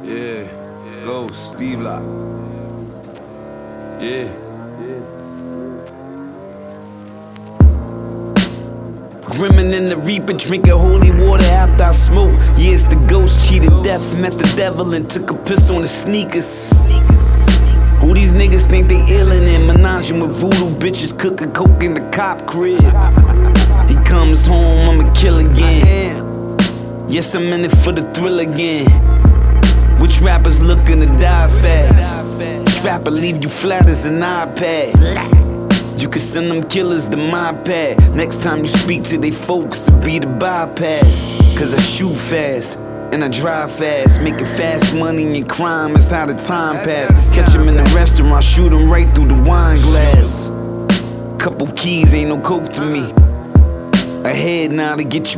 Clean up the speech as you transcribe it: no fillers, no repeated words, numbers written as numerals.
Yeah, Ghost, Steve Lock. Yeah. Grimmin' in the Reaper, drinking holy water after I smoke. Yeah, it's the ghost, cheated death, met the devil and took a piss on his sneakers. Who these niggas think they illin' and menaging with voodoo bitches, cooking coke in the cop crib. He comes home, I'ma kill again. Yes, I'm in it for the thrill again. Which rappers looking to die fast? Trapper leave you flat as an iPad. You can send them killers to my pad. Next time you speak to they folks, it'll be the bypass. Cause I shoot fast and I drive fast, making fast money and crime is how the time pass. Catch him in the restaurant, shoot him right through the wine glass. Couple keys, ain't no coke to me. Ahead now to get you